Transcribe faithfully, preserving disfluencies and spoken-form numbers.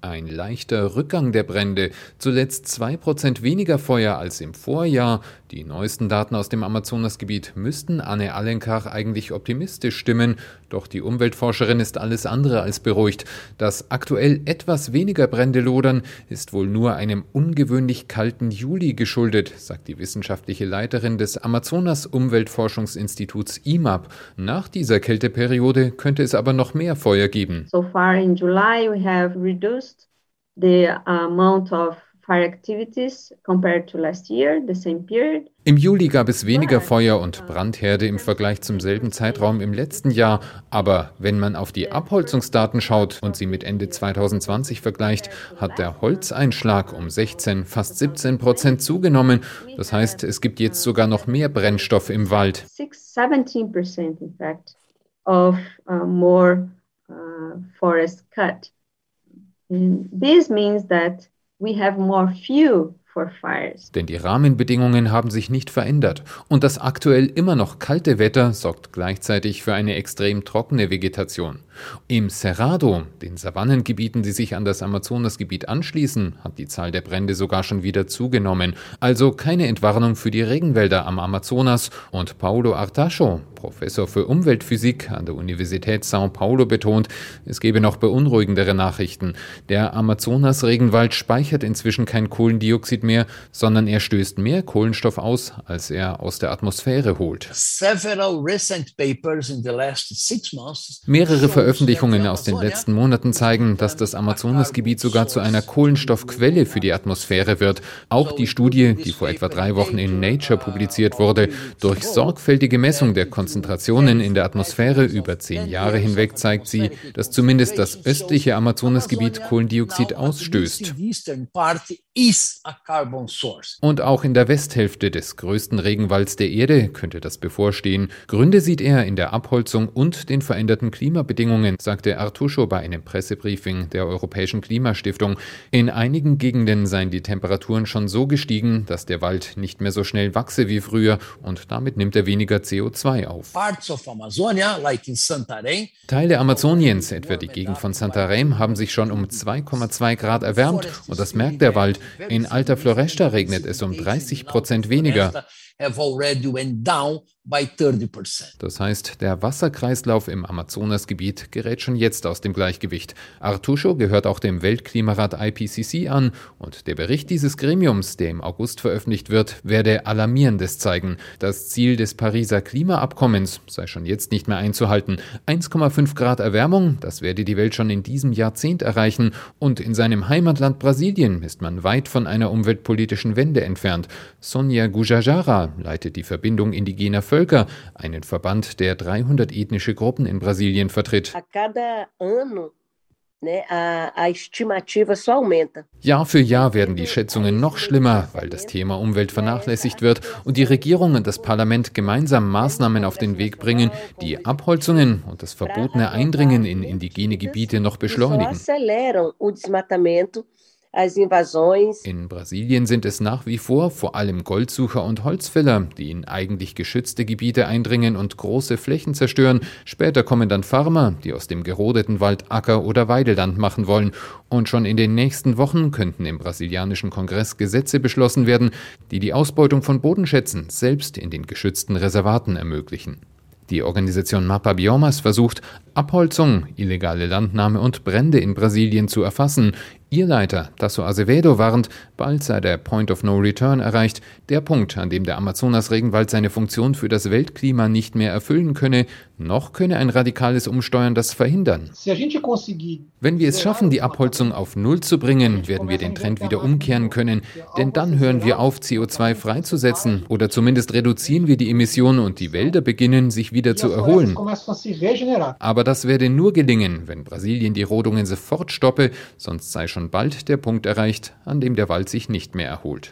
Ein leichter Rückgang der Brände, zuletzt zwei Prozent weniger Feuer als im Vorjahr. Die neuesten Daten aus dem Amazonasgebiet müssten Anne Alencar eigentlich optimistisch stimmen, doch die Umweltforscherin ist alles andere als beruhigt. Dass aktuell etwas weniger Brände lodern, ist wohl nur einem ungewöhnlich kalten Juli geschuldet, sagt die wissenschaftliche Leiterin des Amazonas-Umweltforschungsinstituts I M A P. Nach dieser Kälteperiode könnte es aber noch mehr Feuer geben. So far in July we have reduced the amount of fire activities compared to last year, the same period. Im Juli gab es weniger Feuer und Brandherde im Vergleich zum selben Zeitraum im letzten Jahr. Aber wenn man auf die Abholzungsdaten schaut und sie mit Ende zwanzig zwanzig vergleicht, hat der Holzeinschlag um sechzehn, fast siebzehn Prozent zugenommen. Das heißt, es gibt jetzt sogar noch mehr Brennstoff im Wald. seventeen percent in fact of uh, more uh, forest cut. And this means that we have more fuel for fires. Denn die Rahmenbedingungen haben sich nicht verändert. Und das aktuell immer noch kalte Wetter sorgt gleichzeitig für eine extrem trockene Vegetation. Im Cerrado, den Savannengebieten, die sich an das Amazonasgebiet anschließen, hat die Zahl der Brände sogar schon wieder zugenommen. Also keine Entwarnung für die Regenwälder am Amazonas. Und Paulo Artacho, Professor für Umweltphysik an der Universität São Paulo, betont, es gebe noch beunruhigendere Nachrichten. Der Amazonas-Regenwald speichert inzwischen kein Kohlendioxid mehr, sondern er stößt mehr Kohlenstoff aus, als er aus der Atmosphäre holt. Mehrere Veröffentlichungen aus den letzten Monaten zeigen, dass das Amazonasgebiet sogar zu einer Kohlenstoffquelle für die Atmosphäre wird. Auch die Studie, die vor etwa drei Wochen in Nature publiziert wurde, durch sorgfältige Messung der Konzentrationen in der Atmosphäre über zehn Jahre hinweg zeigt sie, dass zumindest das östliche Amazonasgebiet Kohlendioxid ausstößt. Und auch in der Westhälfte des größten Regenwalds der Erde könnte das bevorstehen. Gründe sieht er in der Abholzung und den veränderten Klimabedingungen, sagte Artucho bei einem Pressebriefing der Europäischen Klimastiftung. In einigen Gegenden seien die Temperaturen schon so gestiegen, dass der Wald nicht mehr so schnell wachse wie früher und damit nimmt er weniger C O zwei auf. Teile Amazoniens, etwa die Gegend von Santarém, haben sich schon um zwei Komma zwei Grad erwärmt und das merkt der Wald. In Alta Floresta regnet es um dreißig Prozent weniger. Das heißt, der Wasserkreislauf im Amazonasgebiet gerät schon jetzt aus dem Gleichgewicht. Artucho gehört auch dem Weltklimarat I P C C an und der Bericht dieses Gremiums, der im August veröffentlicht wird, werde Alarmierendes zeigen. Das Ziel des Pariser Klimaabkommens sei schon jetzt nicht mehr einzuhalten. eins Komma fünf Grad Erwärmung, das werde die Welt schon in diesem Jahrzehnt erreichen und in seinem Heimatland Brasilien ist man weit von einer umweltpolitischen Wende entfernt. Sonia Guajajara leitet die Verbindung indigener Völker, einen Verband, der dreihundert ethnische Gruppen in Brasilien vertritt. Jahr für Jahr werden die Schätzungen noch schlimmer, weil das Thema Umwelt vernachlässigt wird und die Regierung und das Parlament gemeinsam Maßnahmen auf den Weg bringen, die Abholzungen und das verbotene Eindringen in indigene Gebiete noch beschleunigen. In Brasilien sind es nach wie vor vor allem Goldsucher und Holzfäller, die in eigentlich geschützte Gebiete eindringen und große Flächen zerstören. Später kommen dann Farmer, die aus dem gerodeten Wald Acker- oder Weideland machen wollen. Und schon in den nächsten Wochen könnten im brasilianischen Kongress Gesetze beschlossen werden, die die Ausbeutung von Bodenschätzen selbst in den geschützten Reservaten ermöglichen. Die Organisation Mapa Biomas versucht, Abholzung, illegale Landnahme und Brände in Brasilien zu erfassen. Ihr Leiter, Tasso Azevedo, warnt, bald sei der Point of No Return erreicht, der Punkt, an dem der Amazonas-Regenwald seine Funktion für das Weltklima nicht mehr erfüllen könne, noch könne ein radikales Umsteuern das verhindern. Wenn wir es schaffen, die Abholzung auf Null zu bringen, werden wir den Trend wieder umkehren können, denn dann hören wir auf, C O zwei freizusetzen oder zumindest reduzieren wir die Emissionen und die Wälder beginnen, sich wieder zu erholen. Aber das werde nur gelingen, wenn Brasilien die Rodungen sofort stoppe, sonst sei schon bald der Punkt erreicht, an dem der Wald sich nicht mehr erholt.